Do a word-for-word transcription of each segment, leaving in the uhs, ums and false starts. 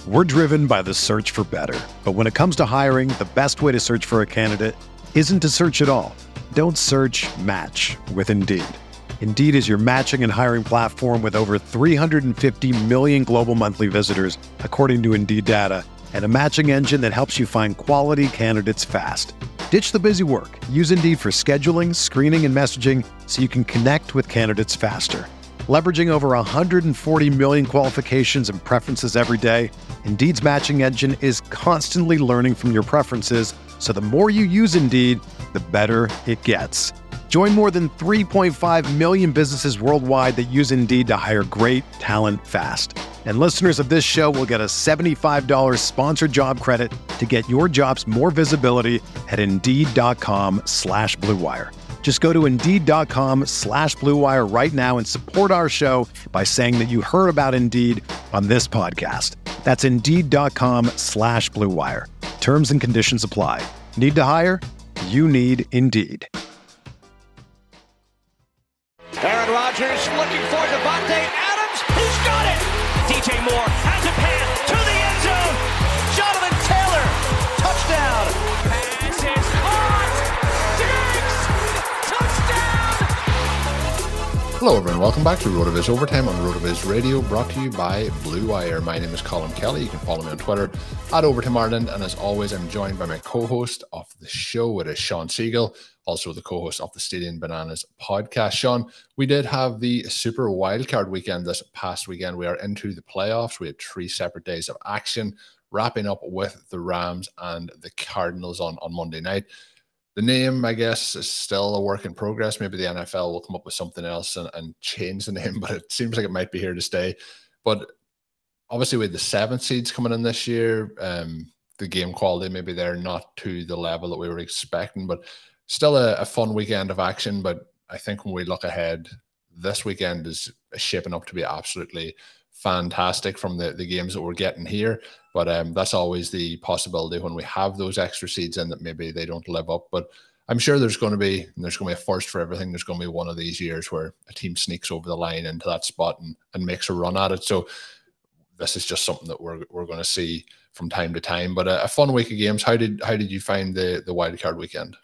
We're driven by the search for better. But when it comes to hiring, the best way to search for a candidate isn't to search at all. Don't search, match with Indeed. Indeed is your matching and hiring platform with over three hundred fifty million global monthly visitors, according to Indeed data, and a matching engine that helps you find quality candidates fast. Ditch the busy work. Use Indeed for scheduling, screening, and messaging so you can connect with candidates faster. Leveraging over one hundred forty million qualifications and preferences every day, Indeed's matching engine is constantly learning from your preferences, so the more you use Indeed, the better it gets. Join more than three point five million businesses worldwide that use Indeed to hire great talent fast. And listeners of this show will get a seventy-five dollars sponsored job credit to get your jobs more visibility at Indeed.com slash Blue Wire. Just go to Indeed.com slash Blue Wire right now and support our show by saying that you heard about Indeed on this podcast. That's Indeed.com slash Blue Wire. Terms and conditions apply. Need to hire? You need Indeed. Aaron Rodgers looking for Devontae Adams. He's got it. D J Moore has a pass to the end zone. Jonathan Taylor, touchdown. Pass is caught. Diggs, touchdown. Hello everyone, welcome back to RotoViz Overtime on RotoViz Radio, brought to you by Blue Wire. My name is Colin Kelly. You can follow me on Twitter at Overtime Ireland, and as always, I'm joined by my co-host of the show. It is Sean Siegel, also the co-host of the Stadium Bananas podcast. Sean, we did have the Super Wildcard weekend this past weekend. We are into the playoffs. We had three separate days of action, wrapping up with the Rams and the Cardinals on, on Monday night. The name, I guess, is still a work in progress. Maybe the N F L will come up with something else and, and change the name, but it seems like it might be here to stay. But obviously, with the seven seeds coming in this year, um, the game quality, maybe they're not to the level that we were expecting, but still a, a fun weekend of action. But I think when we look ahead, this weekend is shaping up to be absolutely fantastic from the, the games that we're getting here. But um, that's always the possibility when we have those extra seeds in that maybe they don't live up. But I'm sure there's going to be, there's going to be a first for everything. There's going to be one of these years where a team sneaks over the line into that spot and, and makes a run at it. So this is just something that we're we're going to see from time to time. But a, a fun week of games. How did how did you find the the wild card weekend?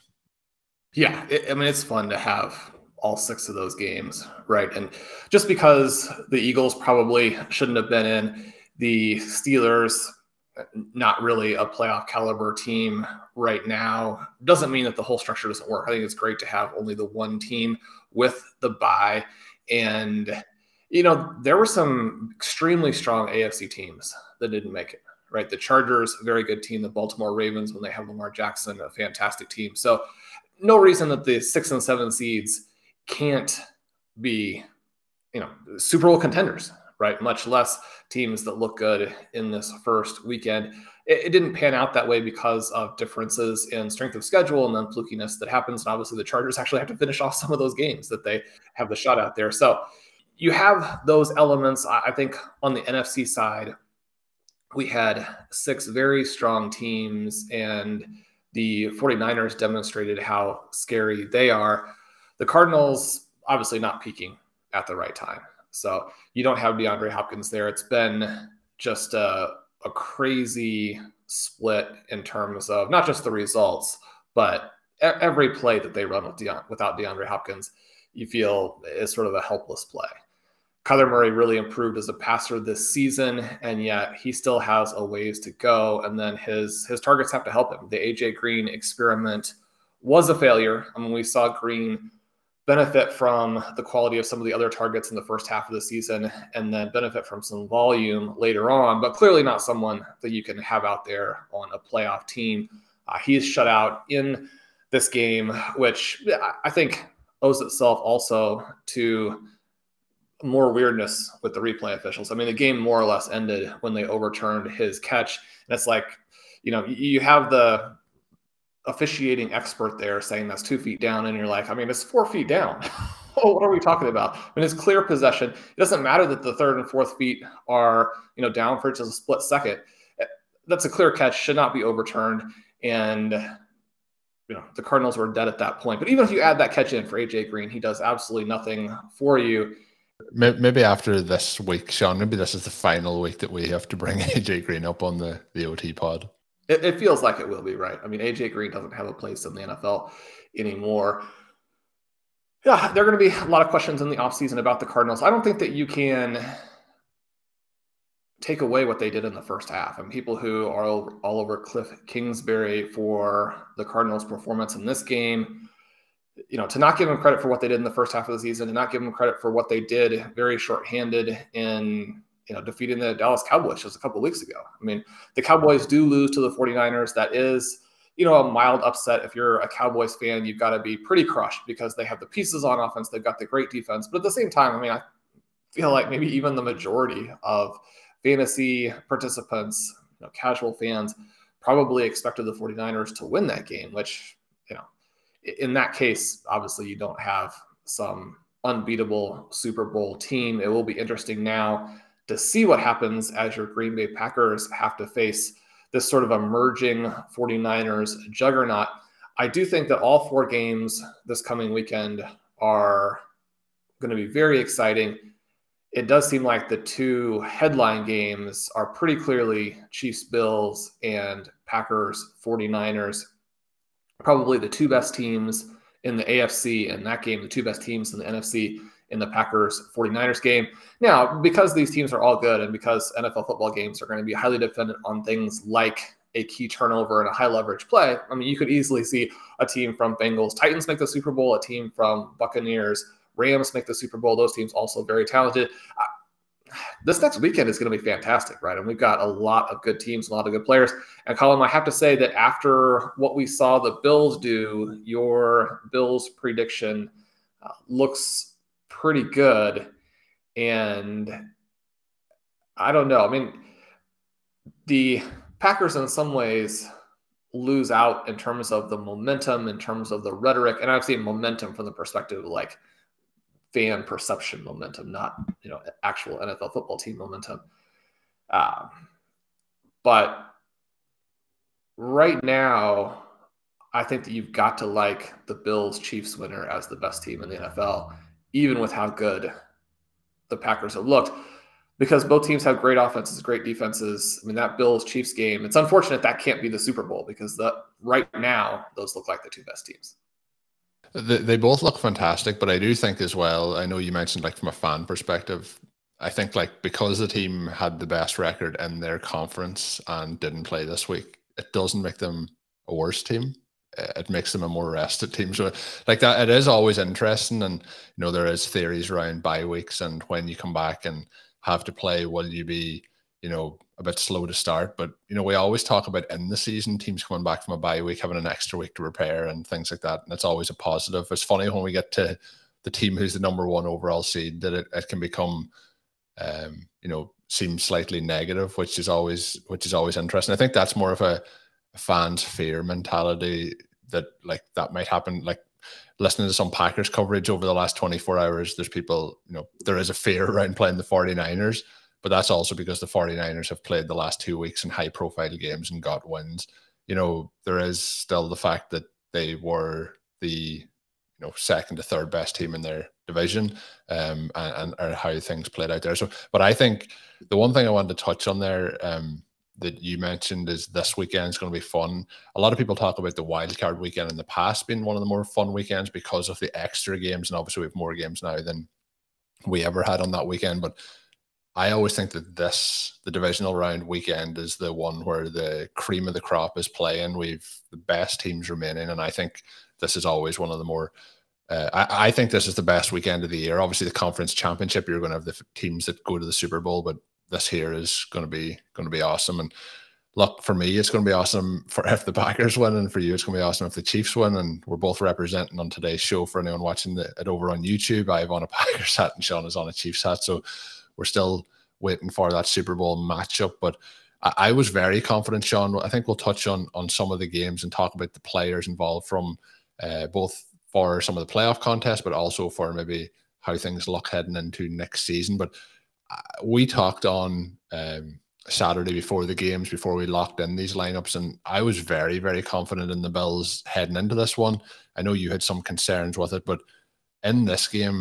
Yeah, it, I mean, it's fun to have all six of those games, right? And just because the Eagles probably shouldn't have been in, the Steelers, not really a playoff caliber team right now, doesn't mean that the whole structure doesn't work. I think it's great to have only the one team with the bye. And, you know, there were some extremely strong A F C teams that didn't make it, right? The Chargers, a very good team. The Baltimore Ravens, when they have Lamar Jackson, a fantastic team. So no reason that the six and seven seeds can't be, you know, Super Bowl contenders, right? Much less teams that look good in this first weekend. It, it didn't pan out that way because of differences in strength of schedule and then flukiness that happens. And obviously the Chargers actually have to finish off some of those games that they have the shot out there. So you have those elements. I think on the N F C side, we had six very strong teams, and the 49ers demonstrated how scary they are. The Cardinals, obviously not peaking at the right time. So you don't have DeAndre Hopkins there. It's been just a, a crazy split in terms of not just the results, but every play that they run with De- without DeAndre Hopkins, you feel is sort of a helpless play. Kyler Murray really improved as a passer this season, and yet he still has a ways to go. And then his his targets have to help him. The A J Green experiment was a failure. I mean, we saw Green benefit from the quality of some of the other targets in the first half of the season and then benefit from some volume later on, but clearly not someone that you can have out there on a playoff team. Uh, he's shut out in this game, which I think owes itself also to more weirdness with the replay officials. I mean, the game more or less ended when they overturned his catch. And it's like, you know, you have the officiating expert there saying that's two feet down, and you're like, I mean, it's four feet down. Oh, what are we talking about? I mean, it's clear possession. It doesn't matter that the third and fourth feet are, you know, down for just a split second. That's a clear catch, should not be overturned. And, you know, the Cardinals were dead at that point. But even if you add that catch in for A J Green, he does absolutely nothing for you. Maybe after this week, Sean, maybe this is the final week that we have to bring A J Green up on the, the O T pod. It, it feels like it will be, right? I mean, A J Green doesn't have a place in the N F L anymore. Yeah, there are going to be a lot of questions in the offseason about the Cardinals. I don't think that you can take away what they did in the first half. And people who are all over Cliff Kingsbury for the Cardinals' performance in this game, you know, to not give them credit for what they did in the first half of the season, to not give them credit for what they did very shorthanded in, you know, defeating the Dallas Cowboys just a couple of weeks ago. I mean, the Cowboys do lose to the 49ers. That is, you know, a mild upset. If you're a Cowboys fan, you've got to be pretty crushed because they have the pieces on offense. They've got the great defense. But at the same time, I mean, I feel like maybe even the majority of fantasy participants, you know, casual fans, probably expected the 49ers to win that game, which, you know, in that case, obviously you don't have some unbeatable Super Bowl team. It will be interesting now to see what happens as your Green Bay Packers have to face this sort of emerging 49ers juggernaut. I do think that all four games this coming weekend are going to be very exciting. It does seem like the two headline games are pretty clearly Chiefs Bills and Packers 49ers. Probably the two best teams in the A F C in that game, the two best teams in the N F C in the Packers 49ers game. Now, because these teams are all good and because N F L football games are going to be highly dependent on things like a key turnover and a high leverage play, I mean, you could easily see a team from Bengals, Titans make the Super Bowl, a team from Buccaneers, Rams make the Super Bowl. Those teams also very talented. Uh, this next weekend is going to be fantastic, right? And we've got a lot of good teams, a lot of good players. And Colin, I have to say that after what we saw the Bills do, your Bills prediction uh, looks pretty good. And I don't know. I mean, the Packers in some ways lose out in terms of the momentum, in terms of the rhetoric. And I've seen momentum from the perspective of like fan perception momentum, not, you know, actual N F L football team momentum. Uh, but right now, I think that you've got to like the Bills Chiefs winner as the best team in the N F L, even with how good the Packers have looked, because both teams have great offenses, great defenses. I mean, that Bills Chiefs game, it's unfortunate that can't be the Super Bowl because the right now those look like the two best teams. They, they both look fantastic, but I do think as well, I know you mentioned like from a fan perspective, I think like because the team had the best record in their conference and didn't play this week, it doesn't make them a worse team. It makes them a more rested team. So like that, it is always interesting. And, you know, there is theories around bye weeks and when you come back and have to play, will you be, you know, a bit slow to start? But, you know, we always talk about in the season, teams coming back from a bye week, having an extra week to prepare and things like that. And it's always a positive. It's funny when we get to the team who's the number one overall seed that it, it can become, um, you know, seem slightly negative, which is always, which is always interesting. I think that's more of a, a fan's fear mentality that like that might happen. Like listening to some Packers coverage over the last twenty-four hours, there's people, you know, there is a fear around playing the 49ers. But that's also because the 49ers have played the last two weeks in high-profile games and got wins. You know, there is still the fact that they were the, you know, second to third best team in their division, um, and, and how things played out there. So, but I think the one thing I wanted to touch on there um, that you mentioned is this weekend is going to be fun. A lot of people talk about the wild card weekend in the past being one of the more fun weekends because of the extra games, and obviously we have more games now than we ever had on that weekend. But I always think that this, the divisional round weekend, is the one where the cream of the crop is playing. We've the best teams remaining, and I think this is always one of the more. Uh, I, I think this is the best weekend of the year. Obviously, the conference championship, you're going to have the teams that go to the Super Bowl, but this here is going to be going to be awesome. And look, for me, it's going to be awesome for if the Packers win, and for you, it's going to be awesome if the Chiefs win. And we're both representing on today's show. For anyone watching the, it over on YouTube, I have on a Packers hat and Sean is on a Chiefs hat, so we're still waiting for that Super Bowl matchup. But I, I was very confident, Sean. I think we'll touch on on some of the games and talk about the players involved from uh, both for some of the playoff contests, but also for maybe how things look heading into next season. But uh, we talked on um, Saturday before the games, before we locked in these lineups, and I was very, very confident in the Bills heading into this one. I know you had some concerns with it, but in this game,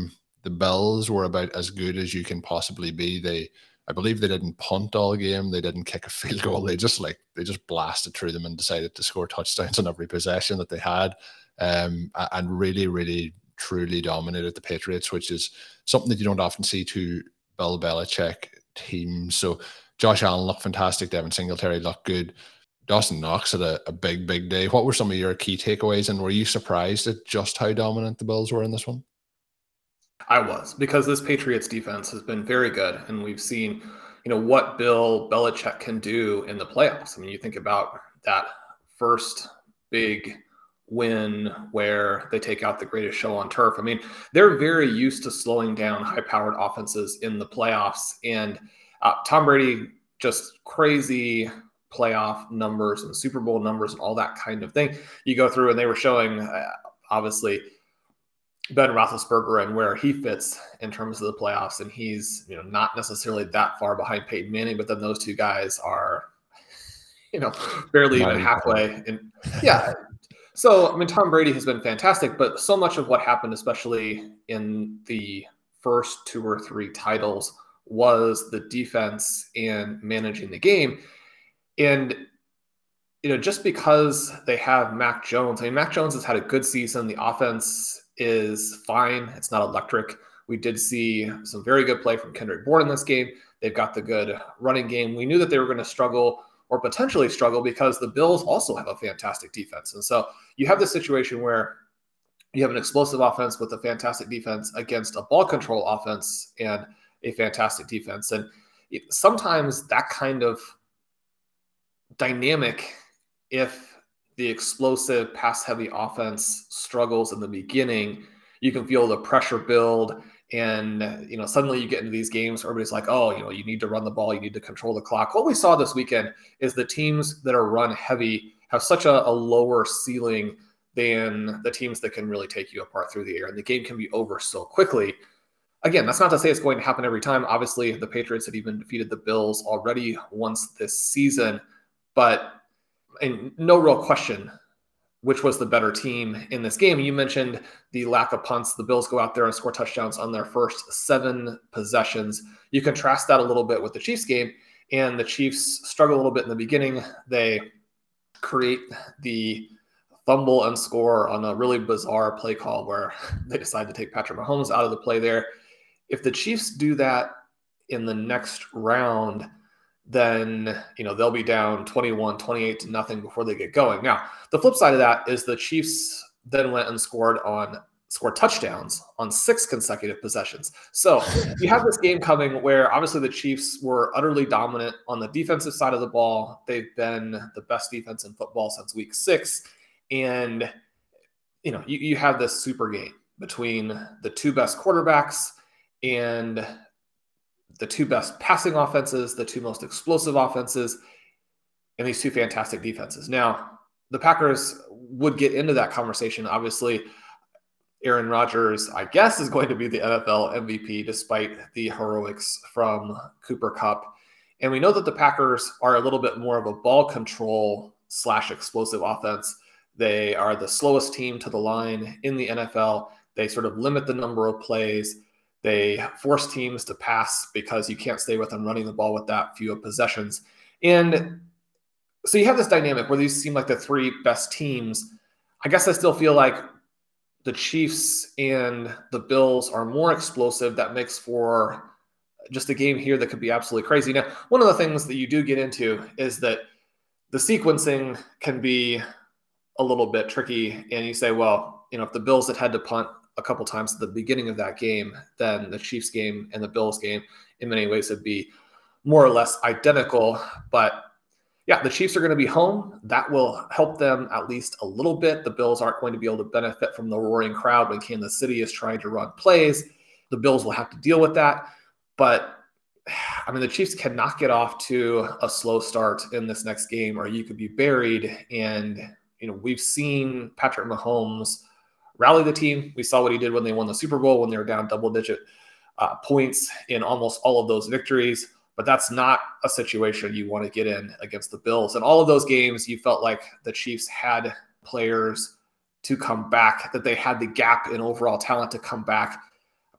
the Bills were about as good as you can possibly be. They, I believe they didn't punt all game. They didn't kick a field goal. They just like, they just blasted through them and decided to score touchdowns on every possession that they had. Um, and really, really, truly dominated the Patriots, which is something that you don't often see to Bill Belichick teams. So Josh Allen looked fantastic. Devin Singletary looked good. Dawson Knox had a, a big, big day. What were some of your key takeaways, and were you surprised at just how dominant the Bills were in this one? I was, because this Patriots defense has been very good, and we've seen, you know, what Bill Belichick can do in the playoffs. I mean, you think about that first big win where they take out the greatest show on turf. I mean, they're very used to slowing down high-powered offenses in the playoffs, and uh, Tom Brady, just crazy playoff numbers and Super Bowl numbers and all that kind of thing. You go through, and they were showing, uh, obviously, Ben Roethlisberger and where he fits in terms of the playoffs, and he's, you know, not necessarily that far behind Peyton Manning, but then those two guys are, you know, barely even halfway. And yeah, so I mean, Tom Brady has been fantastic, but so much of what happened, especially in the first two or three titles, was the defense and managing the game. And you know, just because they have Mac Jones, I mean, Mac Jones has had a good season. The offense is fine. It's not electric. We did see some very good play from Kendrick Bourne in this game. They've got the good running game. We knew that they were going to struggle or potentially struggle because the Bills also have a fantastic defense. And so you have this situation where you have an explosive offense with a fantastic defense against a ball control offense and a fantastic defense. And sometimes that kind of dynamic, if the explosive pass-heavy offense struggles in the beginning, you can feel the pressure build. And, you know, suddenly you get into these games, everybody's like, oh, you know, you need to run the ball, you need to control the clock. What we saw this weekend is the teams that are run heavy have such a, a lower ceiling than the teams that can really take you apart through the air. And the game can be over so quickly. Again, that's not to say it's going to happen every time. Obviously, the Patriots had even defeated the Bills already once this season, but and no real question which was the better team in this game. You mentioned the lack of punts. The Bills go out there and score touchdowns on their first seven possessions. You contrast that a little bit with the Chiefs game, and the Chiefs struggle a little bit in the beginning. They create the fumble and score on a really bizarre play call where they decide to take Patrick Mahomes out of the play there. If the Chiefs do that in the next round, then, you know, they'll be down twenty-one, twenty-eight to nothing before they get going. Now, the flip side of that is the Chiefs then went and scored on scored touchdowns on six consecutive possessions. So you have this game coming where obviously the Chiefs were utterly dominant on the defensive side of the ball. They've been the best defense in football since week six. And, you know, you, you have this super game between the two best quarterbacks and the two best passing offenses, the two most explosive offenses, and these two fantastic defenses. Now, the Packers would get into that conversation. Obviously, Aaron Rodgers, I guess, is going to be the N F L M V P despite the heroics from Cooper Kupp. And we know that the Packers are a little bit more of a ball control slash explosive offense. They are the slowest team to the line in the N F L. They sort of limit the number of plays. They force teams to pass because you can't stay with them running the ball with that few of possessions. And so you have this dynamic where these seem like the three best teams. I guess I still feel like the Chiefs and the Bills are more explosive. That makes for just a game here that could be absolutely crazy. Now, one of the things that you do get into is that the sequencing can be a little bit tricky. And you say, well, you know, if the Bills had had to punt a couple times at the beginning of that game, then the Chiefs game and the Bills game in many ways would be more or less identical. But yeah, the Chiefs are going to be home. That will help them at least a little bit. The Bills aren't going to be able to benefit from the roaring crowd when Kansas City is trying to run plays. The Bills will have to deal with that. But I mean, the Chiefs cannot get off to a slow start in this next game, or you could be buried. And, you know, we've seen Patrick Mahomes rally the team. We saw what he did when they won the Super Bowl, when they were down double-digit uh, points in almost all of those victories. But that's not a situation you want to get in against the Bills. And all of those games, you felt like the Chiefs had players to come back, that they had the gap in overall talent to come back. I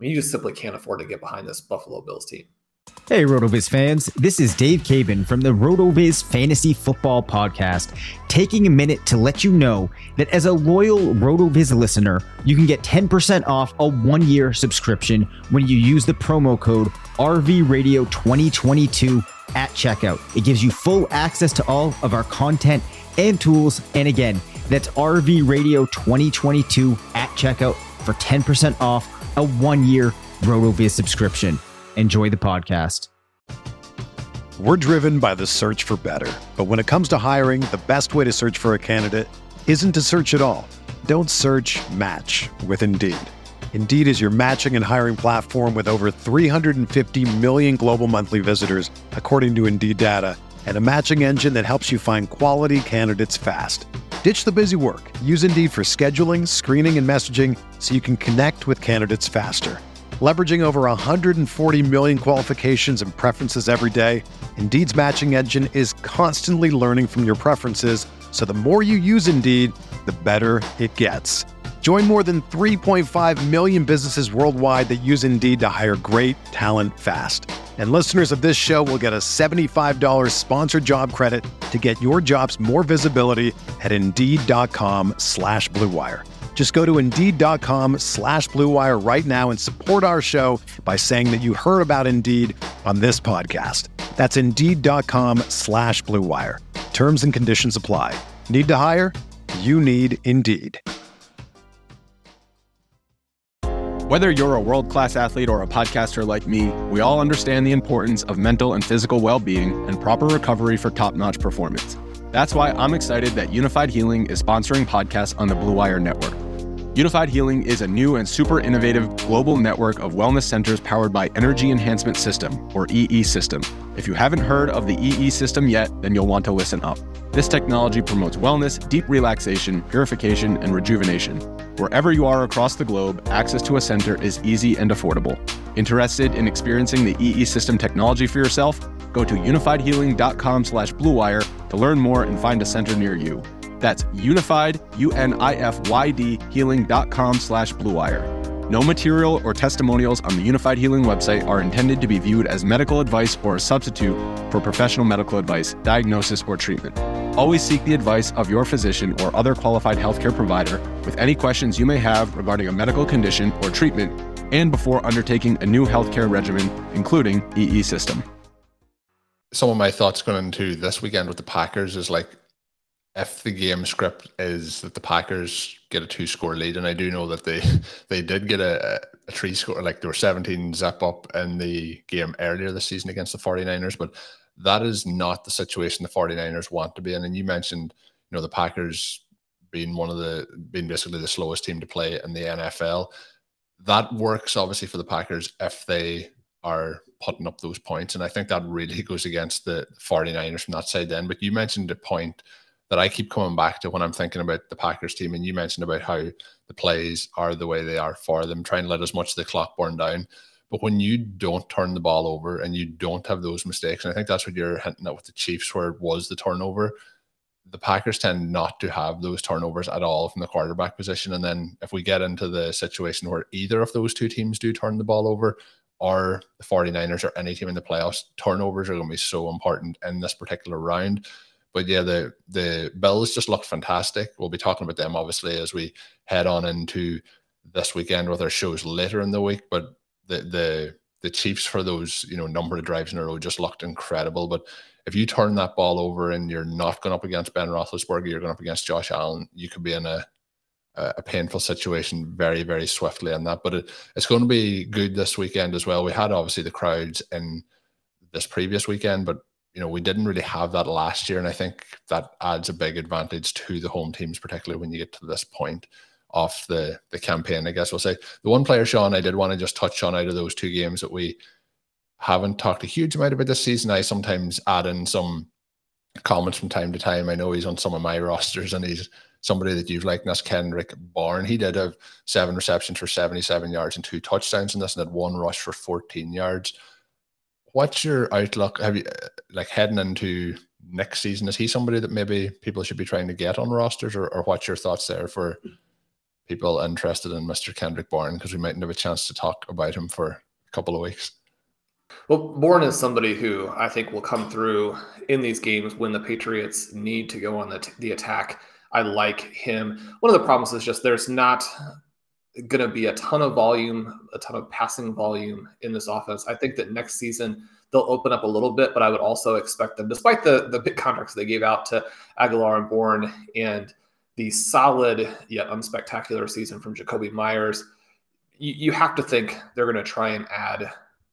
mean, you just simply can't afford to get behind this Buffalo Bills team. Hey, RotoViz fans, this is Dave Cabin from the RotoViz Fantasy Football Podcast, taking a minute to let you know that as a loyal RotoViz listener, you can get ten percent off a one-year subscription when you use the promo code R V Radio twenty twenty-two at checkout. It gives you full access to all of our content and tools, and again, that's R V Radio twenty twenty-two at checkout for ten percent off a one-year RotoViz subscription. Enjoy the podcast. We're driven by the search for better. But when it comes to hiring, the best way to search for a candidate isn't to search at all. Don't search, match with Indeed. Indeed is your matching and hiring platform with over three hundred fifty million global monthly visitors, according to Indeed data, and a matching engine that helps you find quality candidates fast. Ditch the busy work. Use Indeed for scheduling, screening, and messaging so you can connect with candidates faster. Leveraging over one hundred forty million qualifications and preferences every day, Indeed's matching engine is constantly learning from your preferences, so the more you use Indeed, the better it gets. Join more than three point five million businesses worldwide that use Indeed to hire great talent fast. And listeners of this show will get a seventy-five dollars sponsored job credit to get your jobs more visibility at Indeed.com slash Blue Wire. Just go to Indeed.com slash Blue Wire right now and support our show by saying that you heard about Indeed on this podcast. That's Indeed.com slash Blue Wire. Terms and conditions apply. Need to hire? You need Indeed. Whether you're a world-class athlete or a podcaster like me, we all understand the importance of mental and physical well-being and proper recovery for top-notch performance. That's why I'm excited that Unified Healing is sponsoring podcasts on the Blue Wire Network. Unified Healing is a new and super innovative global network of wellness centers powered by Energy Enhancement System, or E E System. If you haven't heard of the E E System yet, then you'll want to listen up. This technology promotes wellness, deep relaxation, purification, and rejuvenation. Wherever you are across the globe, access to a center is easy and affordable. Interested in experiencing the E E System technology for yourself? Go to unifiedhealing.com slash bluewire to learn more and find a center near you. That's unified, U N I F Y D, healing.com slash bluewire. No material or testimonials on the Unified Healing website are intended to be viewed as medical advice or a substitute for professional medical advice, diagnosis, or treatment. Always seek the advice of your physician or other qualified healthcare provider with any questions you may have regarding a medical condition or treatment and before undertaking a new healthcare regimen, including E E System. Some of my thoughts going into this weekend with the Packers is like, if the game script is that the Packers get a two-score lead, and I do know that they they did get a, a three-score, like they were seventeen zip up in the game earlier this season against the 49ers, but that is not the situation the 49ers want to be in. And you mentioned, you know, the Packers being one of the, being basically the slowest team to play in the N F L. That works obviously for the Packers if they are putting up those points, and I think that really goes against the 49ers from that side then. But you mentioned a point that I keep coming back to when I'm thinking about the Packers team, and you mentioned about how the plays are the way they are for them, trying to let as much of the clock burn down. But when you don't turn the ball over and you don't have those mistakes, and I think that's what you're hinting at with the Chiefs, where it was the turnover, the Packers tend not to have those turnovers at all from the quarterback position. And then if we get into the situation where either of those two teams do turn the ball over, or the 49ers or any team in the playoffs, turnovers are going to be so important in this particular round. But yeah, the the Bills just looked fantastic. We'll be talking about them, obviously, as we head on into this weekend with our shows later in the week. But the the the Chiefs, for those, you know, number of drives in a row, just looked incredible. But if you turn that ball over and you're not going up against Ben Roethlisberger, you're going up against Josh Allen, you could be in a a painful situation very, very swiftly on that. But it, it's going to be good this weekend as well. We had obviously the crowds in this previous weekend, but you know, we didn't really have that last year, and I think that adds a big advantage to the home teams, particularly when you get to this point of the, the campaign, I guess we'll say. The one player, Sean, I did want to just touch on out of those two games that we haven't talked a huge amount about this season. I sometimes add in some comments from time to time. I know he's on some of my rosters, and he's somebody that you've liked, and that's Kendrick Bourne. He did have seven receptions for seventy-seven yards and two touchdowns in this, and had one rush for fourteen yards. What's your outlook? Have you, like, heading into next season? Is he somebody that maybe people should be trying to get on rosters, or, or what's your thoughts there for people interested in Mister Kendrick Bourne, because we mightn't have a chance to talk about him for a couple of weeks. Well, Bourne is somebody who I think will come through in these games when the Patriots need to go on the, the attack. I like him. One of the problems is just there's not going to be a ton of volume, a ton of passing volume in this offense. I think that next season they'll open up a little bit, but I would also expect them, despite the, the big contracts they gave out to Aguilar and Bourne and the solid yet unspectacular season from Jakobi Meyers, you, you have to think they're going to try and add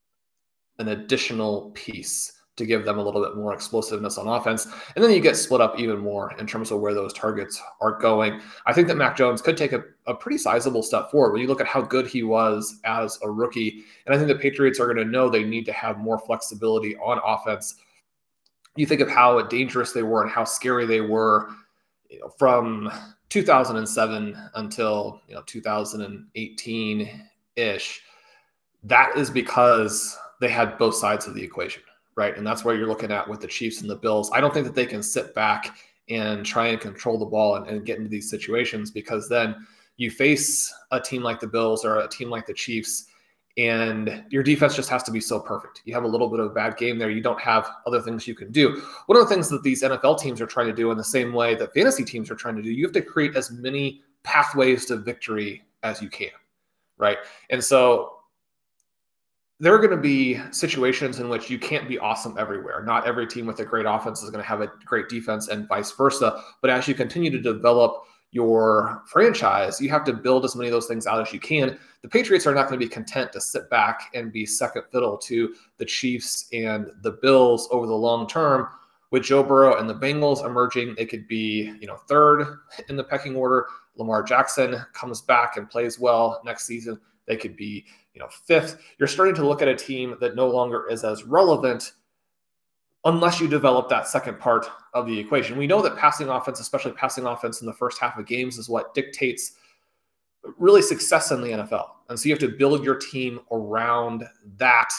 an additional piece to give them a little bit more explosiveness on offense. And then you get split up even more in terms of where those targets are going. I think that Mac Jones could take a, a pretty sizable step forward when you look at how good he was as a rookie. And I think the Patriots are going to know they need to have more flexibility on offense. You think of how dangerous they were and how scary they were, you know, from two thousand seven until, you know, two thousand eighteen ish. That is because they had both sides of the equation, right? And that's where you're looking at with the Chiefs and the Bills. I don't think that they can sit back and try and control the ball and, and get into these situations, because then you face a team like the Bills or a team like the Chiefs, and your defense just has to be so perfect. You have a little bit of a bad game there. You don't have other things you can do. One of the things that these N F L teams are trying to do in the same way that fantasy teams are trying to do, you have to create as many pathways to victory as you can, right? And so there are going to be situations in which you can't be awesome everywhere. Not every team with a great offense is going to have a great defense and vice versa. But as you continue to develop your franchise, you have to build as many of those things out as you can. The Patriots are not going to be content to sit back and be second fiddle to the Chiefs and the Bills over the long term. With Joe Burrow and the Bengals emerging, it could be, you know, third in the pecking order. Lamar Jackson comes back and plays well next season. They could be, you know, fifth. You're starting to look at a team that no longer is as relevant unless you develop that second part of the equation. We know that passing offense, especially passing offense in the first half of games, is what dictates really success in the N F L. And so you have to build your team around that.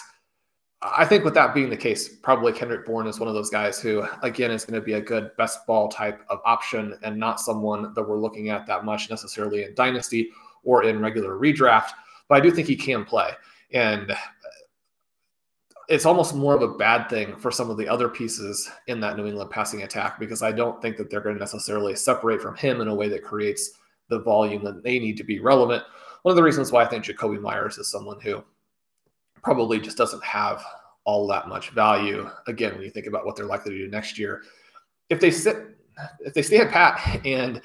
I think with that being the case, probably Kendrick Bourne is one of those guys who, again, is going to be a good best ball type of option and not someone that we're looking at that much necessarily in Dynasty or in regular redraft. But I do think he can play. And it's almost more of a bad thing for some of the other pieces in that New England passing attack, because I don't think that they're going to necessarily separate from him in a way that creates the volume that they need to be relevant. One of the reasons why I think Jakobi Meyers is someone who probably just doesn't have all that much value. Again, when you think about what they're likely to do next year, if they sit, if they stay at pat and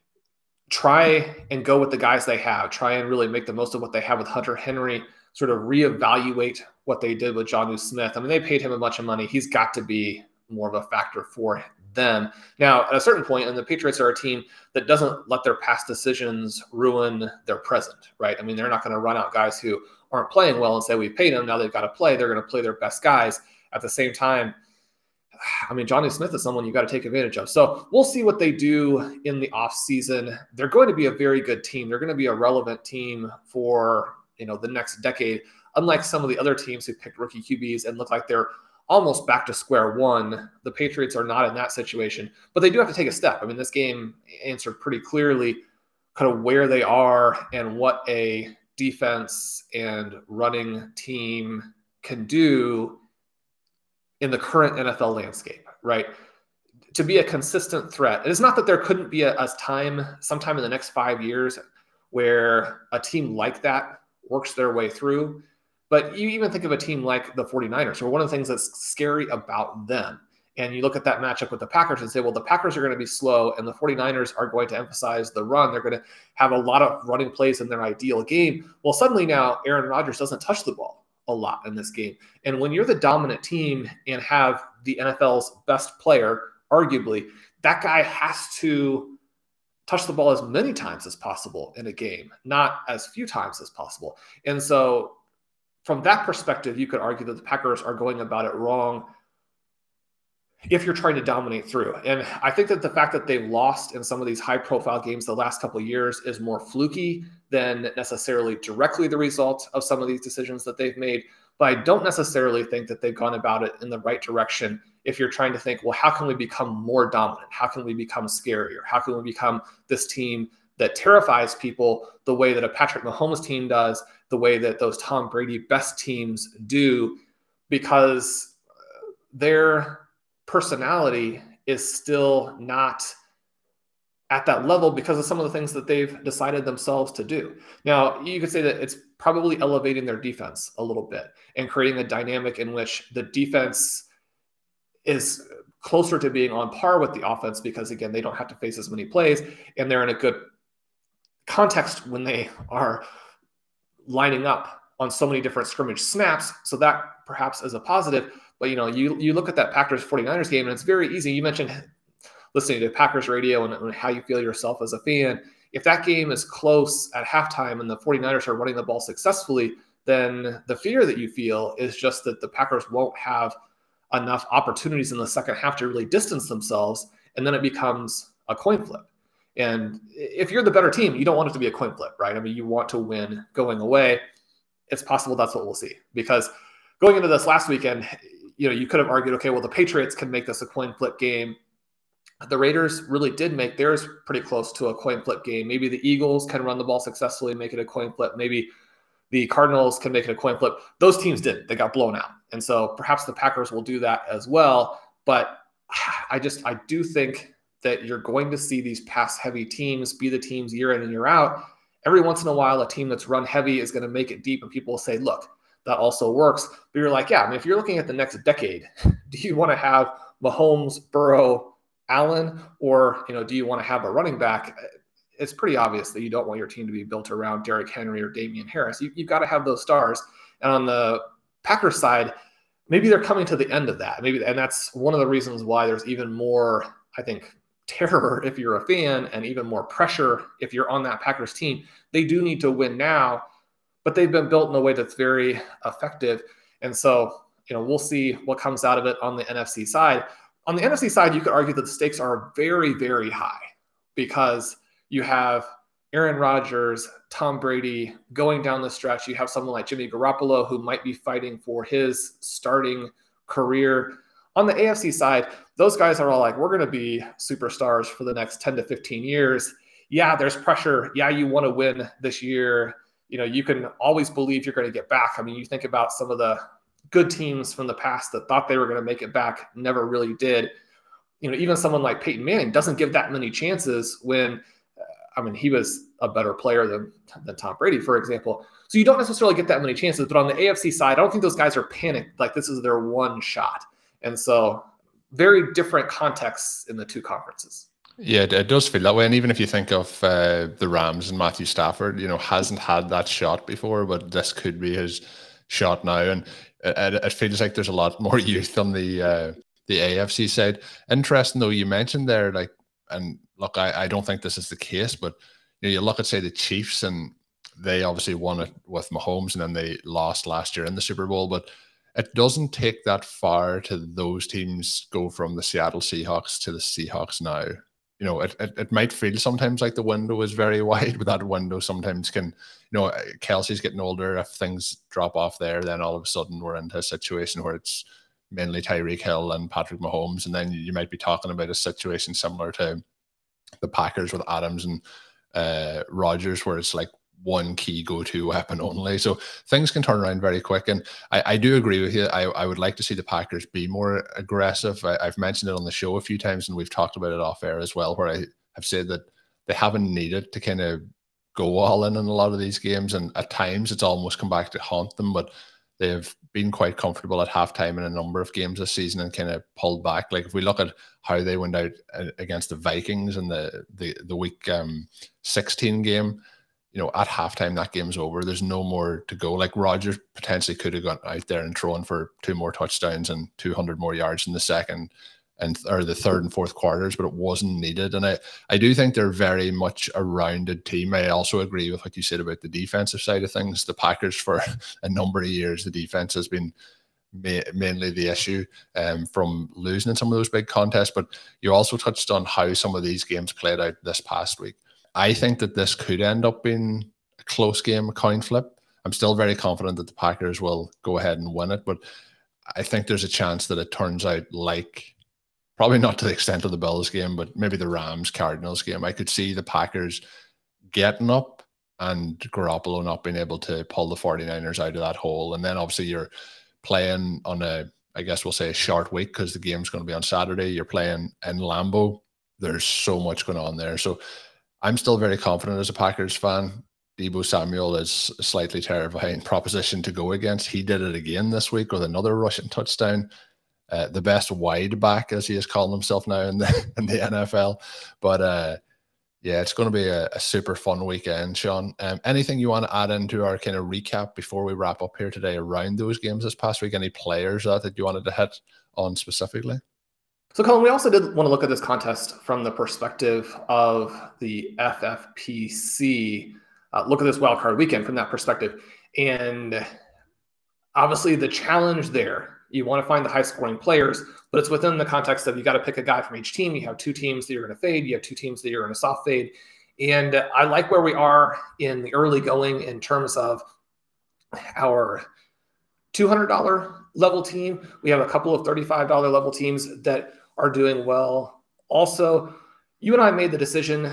try and go with the guys they have, try and really make the most of what they have with Hunter Henry, sort of reevaluate what they did with Jonnu Smith. I mean, they paid him a bunch of money. He's got to be more of a factor for them. Now, at a certain point, and the Patriots are a team that doesn't let their past decisions ruin their present, right? I mean, they're not going to run out guys who aren't playing well and say, we paid them, now they've got to play. They're going to play their best guys. At the same time, I mean, Jonnu Smith is someone you got to take advantage of. So we'll see what they do in the offseason. They're going to be a very good team. They're going to be a relevant team for, you know, the next decade, unlike some of the other teams who picked rookie Q Bs and look like they're almost back to square one. The Patriots are not in that situation, but they do have to take a step. I mean, this game answered pretty clearly kind of where they are and what a defense and running team can do in the current N F L landscape, right? To be a consistent threat. And it's not that there couldn't be a, a time, sometime in the next five years where a team like that works their way through. But you even think of a team like the 49ers, or one of the things that's scary about them. And you look at that matchup with the Packers and say, well, the Packers are going to be slow and the 49ers are going to emphasize the run. They're going to have a lot of running plays in their ideal game. Well, suddenly now Aaron Rodgers doesn't touch the ball a lot in this game. And when you're the dominant team and have the N F L's best player, arguably, that guy has to touch the ball as many times as possible in a game, not as few times as possible. And so from that perspective, you could argue that the Packers are going about it wrong if you're trying to dominate through. And I think that the fact that they've lost in some of these high-profile games the last couple of years is more fluky than necessarily directly the result of some of these decisions that they've made. But I don't necessarily think that they've gone about it in the right direction if you're trying to think, well, how can we become more dominant? How can we become scarier? How can we become this team that terrifies people the way that a Patrick Mahomes team does, the way that those Tom Brady best teams do, because their personality is still not at that level because of some of the things that they've decided themselves to do. Now, you could say that it's probably elevating their defense a little bit and creating a dynamic in which the defense is closer to being on par with the offense because, again, they don't have to face as many plays and they're in a good context when they are lining up on so many different scrimmage snaps. So that perhaps is a positive. But, you know, you you look at that Packers forty-niners game and it's very easy. You mentioned listening to Packers radio and, and how you feel yourself as a fan. If that game is close at halftime and the forty-niners are running the ball successfully, then the fear that you feel is just that the Packers won't have enough opportunities in the second half to really distance themselves. And then it becomes a coin flip. And if you're the better team, you don't want it to be a coin flip, right? I mean, you want to win going away. It's possible that's what we'll see. Because going into this last weekend, you know, you could have argued, okay, well, the Patriots can make this a coin flip game. The Raiders really did make theirs pretty close to a coin flip game. Maybe the Eagles can run the ball successfully and make it a coin flip. Maybe the Cardinals can make it a coin flip. Those teams didn't. They got blown out. And so perhaps the Packers will do that as well. But I just, I do think that you're going to see these pass-heavy teams be the teams year in and year out. Every once in a while, a team that's run heavy is going to make it deep, and people will say, look, that also works. But you're like, yeah, I mean, if you're looking at the next decade, do you want to have Mahomes, Burrow, Allen, or, you know, do you want to have a running back? It's pretty obvious that you don't want your team to be built around Derrick Henry or Damian Harris. You, you've got to have those stars. And on the Packers side, maybe they're coming to the end of that. Maybe, and that's one of the reasons why there's even more, I think, terror if you're a fan and even more pressure if you're on that Packers team. They do need to win now, but they've been built in a way that's very effective. And so, you know, we'll see what comes out of it on the N F C side. On the N F C side, you could argue that the stakes are very, very high because you have Aaron Rodgers, Tom Brady going down the stretch. You have someone like Jimmy Garoppolo who might be fighting for his starting career. On the A F C side, those guys are all like, we're going to be superstars for the next ten to fifteen years. Yeah, there's pressure. Yeah, you want to win this year. You know, you can always believe you're going to get back. I mean, you think about some of the good teams from the past that thought they were going to make it back, never really did. You know, even someone like Peyton Manning doesn't give that many chances when, uh, I mean, he was a better player than, than Tom Brady, for example. So you don't necessarily get that many chances. But on the A F C side, I don't think those guys are panicked like this is their one shot. And so very different contexts in the two conferences. Yeah, it, it does feel that way. And even if you think of uh, the Rams and Matthew Stafford, you know, hasn't had that shot before, but this could be his shot now. And it, it feels like there's a lot more youth on the uh, the A F C side. Interesting, though, you mentioned there, like, and look, I, I don't think this is the case, but you know, you look at, say, the Chiefs, and they obviously won it with Mahomes, and then they lost last year in the Super Bowl. But it doesn't take that far to those teams go from the Seattle Seahawks to the Seahawks now. You know, it, it it might feel sometimes like the window is very wide, but that window sometimes can, you know, Kelsey's getting older. If things drop off there, then all of a sudden we're into a situation where it's mainly Tyreek Hill and Patrick Mahomes. And then you might be talking about a situation similar to the Packers with Adams and uh, Rodgers, where it's like one key go-to weapon only. So things can turn around very quick. And I, I do agree with you. I, I would like to see the Packers be more aggressive. I, I've mentioned it on the show a few times, and we've talked about it off air as well, where I have said that they haven't needed to kind of go all in in a lot of these games. And at times it's almost come back to haunt them, but they've been quite comfortable at halftime in a number of games this season and kind of pulled back. Like if we look at how they went out against the Vikings in the, the, the week um, sixteen game, you know, at halftime, that game's over. There's no more to go. Like Rodgers potentially could have gone out there and thrown for two more touchdowns and two hundred more yards in the second and or the third and fourth quarters, but it wasn't needed. And I, I do think they're very much a rounded team. I also agree with what you said about the defensive side of things. The Packers, for a number of years, the defense has been ma- mainly the issue um, from losing in some of those big contests. But you also touched on how some of these games played out this past week. I think that this could end up being a close game, a coin flip. I'm still very confident that the Packers will go ahead and win it, but I think there's a chance that it turns out like, probably not to the extent of the Bills game, but maybe the Rams Cardinals game. I could see the Packers getting up and Garoppolo not being able to pull the 49ers out of that hole. And then obviously you're playing on a, I guess we'll say a short week because the game's going to be on Saturday. You're playing in Lambeau. There's so much going on there. So I'm still very confident as a Packers fan. Deebo Samuel is a slightly terrifying proposition to go against. He did it again this week with another rushing touchdown. Uh, the best wide back, as he is calling himself now in the in the N F L. But uh, yeah, it's going to be a, a super fun weekend, Sean. Um, anything you want to add into our kind of recap before we wrap up here today around those games this past week? Any players that, that you wanted to hit on specifically? So, Colin, we also did want to look at this contest from the perspective of the F F P C. Uh, look at this wildcard weekend from that perspective. And obviously the challenge there, you want to find the high-scoring players, but it's within the context of you got to pick a guy from each team. You have two teams that you're going to fade. You have two teams that you're going to soft fade. And I like where we are in the early going in terms of our two hundred dollars level team. We have a couple of thirty-five dollars level teams that are doing well. Also, you and I made the decision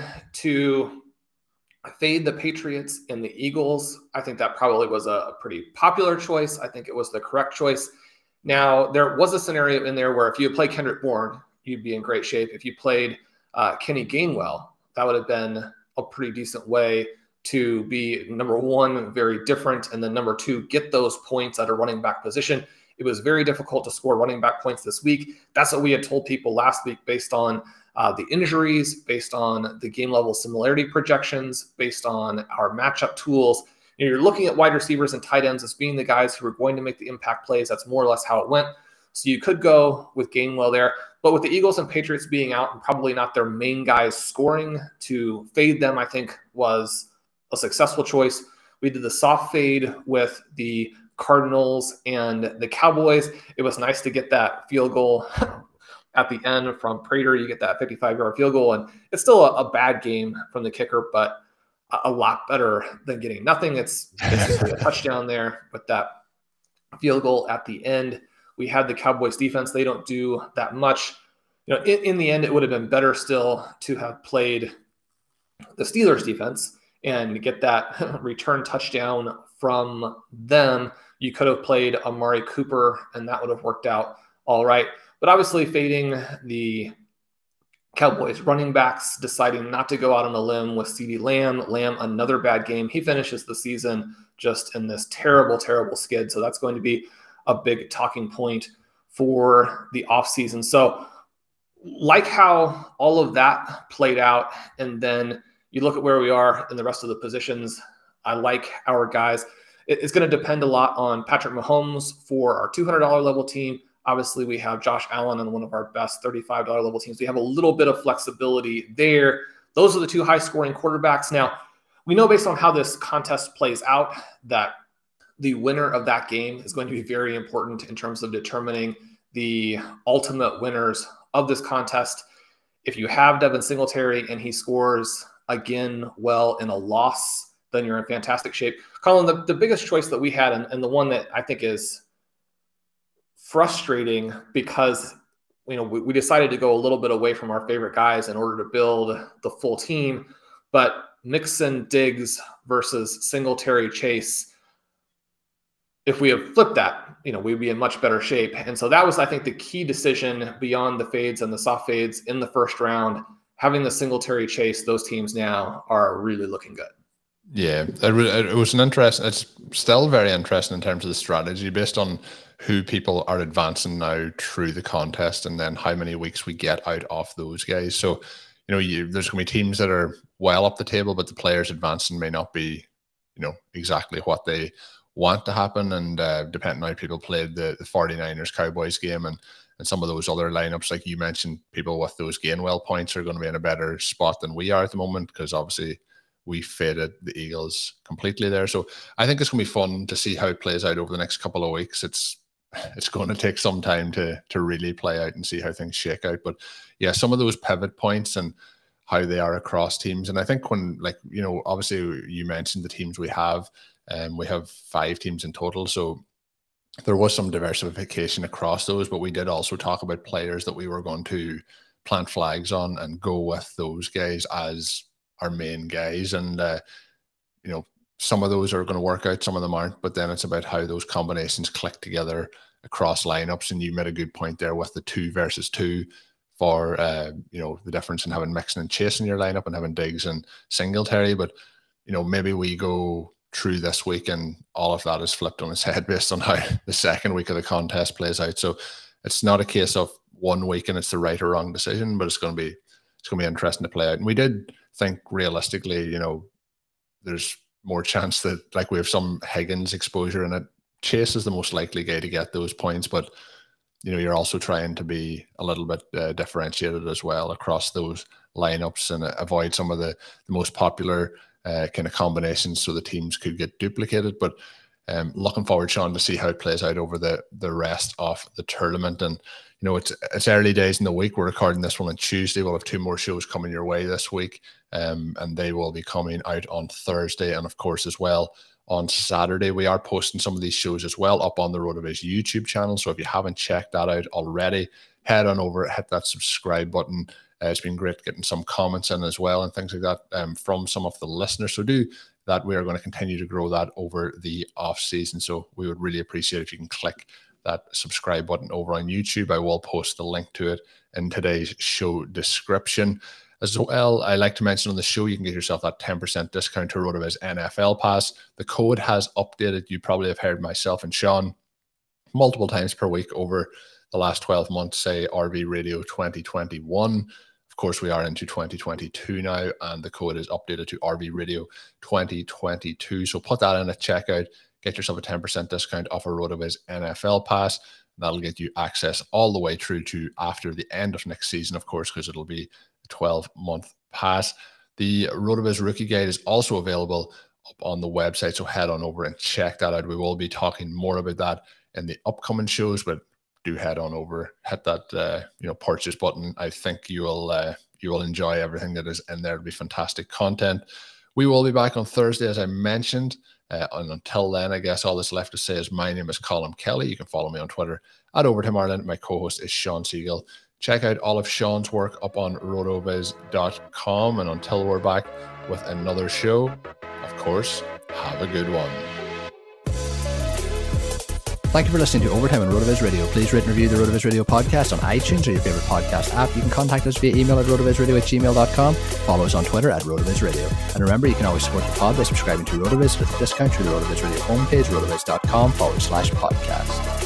to fade the Patriots and the Eagles. I think that probably was a pretty popular choice. I think it was the correct choice. Now, there was a scenario in there where if you played Kendrick Bourne, you'd be in great shape. If you played uh, Kenny Gainwell, that would have been a pretty decent way to be, number one, very different, and then number two, get those points at a running back position. It was very difficult to score running back points this week. That's what we had told people last week based on uh, the injuries, based on the game level similarity projections, based on our matchup tools. And you're looking at wide receivers and tight ends as being the guys who are going to make the impact plays. That's more or less how it went. So you could go with Gainwell there. But with the Eagles and Patriots being out and probably not their main guys scoring, to fade them, I think, was a successful choice. We did the soft fade with the Cardinals and the Cowboys. It was nice to get that field goal at the end from Prater. You get that fifty-five-yard field goal, and it's still a, a bad game from the kicker, but a, a lot better than getting nothing. It's basically a touchdown there with that field goal at the end. We had the Cowboys defense. They don't do that much. You know, in, in the end, it would have been better still to have played the Steelers defense and get that return touchdown from them. You could have played Amari Cooper, and that would have worked out all right. But obviously fading the Cowboys running backs, deciding not to go out on a limb with CeeDee Lamb. Lamb, another bad game. He finishes the season just in this terrible, terrible skid. So that's going to be a big talking point for the offseason. So like how all of that played out, and then you look at where we are in the rest of the positions, I like our guys. It's going to depend a lot on Patrick Mahomes for our two hundred dollars level team. Obviously, we have Josh Allen on one of our best thirty-five dollars level teams. We have a little bit of flexibility there. Those are the two high-scoring quarterbacks. Now, we know based on how this contest plays out that the winner of that game is going to be very important in terms of determining the ultimate winners of this contest. If you have Devin Singletary and he scores again well in a loss, then you're in fantastic shape. Colin, the, the biggest choice that we had, and, and the one that I think is frustrating because, you know, we, we decided to go a little bit away from our favorite guys in order to build the full team, but Mixon, Diggs versus Singletary, Chase, if we have flipped that, you know, we'd be in much better shape. And so that was, I think, the key decision beyond the fades and the soft fades in the first round. Having the Singletary, Chase, those teams now are really looking good. Yeah, it, it was an interesting, it's still very interesting in terms of the strategy based on who people are advancing now through the contest and then how many weeks we get out of those guys. So, you know, you, there's going to be teams that are well up the table, but the players advancing may not be, you know, exactly what they want to happen. And uh, depending on how people played the, the 49ers Cowboys game and, and some of those other lineups, like you mentioned, people with those Gainwell points are going to be in a better spot than we are at the moment because obviously we faded the Eagles completely there. So I think it's going to be fun to see how it plays out over the next couple of weeks. It's it's going to take some time to to really play out and see how things shake out. But yeah, some of those pivot points and how they are across teams. And I think when, like, you know, obviously you mentioned the teams we have, and um, we have five teams in total. So there was some diversification across those, but we did also talk about players that we were going to plant flags on and go with those guys as our main guys. And, uh, you know, some of those are going to work out, some of them aren't, but then it's about how those combinations click together across lineups. And you made a good point there with the two versus two for, uh, you know, the difference in having Mixon and Chase in your lineup and having Diggs and Singletary. But, you know, maybe we go through this week and all of that is flipped on its head based on how the second week of the contest plays out. So it's not a case of one week and it's the right or wrong decision, but it's going to be, it's going to be interesting to play out. And we did think realistically, you know, there's more chance that like we have some Higgins exposure in it. Chase is the most likely guy to get those points, but you know, you're also trying to be a little bit uh, differentiated as well across those lineups and uh, avoid some of the, the most popular uh, kind of combinations so the teams could get duplicated. But um, looking forward, Sean, to see how it plays out over the, the rest of the tournament. And, you know, it's it's early days in the week. We're recording this one on Tuesday. We'll have two more shows coming your way this week, um, and they will be coming out on Thursday. And, of course, as well, on Saturday, we are posting some of these shows as well up on the RotoViz YouTube channel. So if you haven't checked that out already, head on over, hit that subscribe button. Uh, it's been great getting some comments in as well and things like that um, from some of the listeners. So do that. We are going to continue to grow that over the off season. So we would really appreciate if you can click that subscribe button over on YouTube. I will post the link to it in today's show description. As well, I like to mention on the show, you can get yourself that ten percent discount to RotoViz N F L Pass. The code has updated. You probably have heard myself and Sean multiple times per week over the last twelve months, say R V Radio twenty twenty-one. Of course, we are into twenty twenty-two now, and the code is updated to R V Radio twenty twenty-two. So put that in at checkout. Get yourself a ten percent discount off a RotoViz N F L Pass. That'll get you access all the way through to after the end of next season, of course, because it'll be twelve-month pass. The RotoViz Rookie Guide is also available up on the website, so head on over and check that out. We will be talking more about that in the upcoming shows, but do head on over, hit that uh, you know purchase button. I think you will uh, you will enjoy everything that is in there. It'll be fantastic content. We will be back on Thursday, as I mentioned. Uh, and until then, I guess all that's left to say is my name is Colin Kelly. You can follow me on Twitter at Overtime Ireland. My co-host is Sean Siegel. Check out all of Sean's work up on rotoviz dot com. And until we're back with another show, of course, have a good one. Thank you for listening to Overtime on RotoViz Radio. Please rate and review the RotoViz Radio podcast on iTunes or your favorite podcast app. You can contact us via email at rotovizradio at gmail dot com. Follow us on Twitter at RotoViz Radio. And remember, you can always support the pod by subscribing to RotoViz with a discount through the RotoViz Radio homepage, rotoviz dot com forward slash podcast.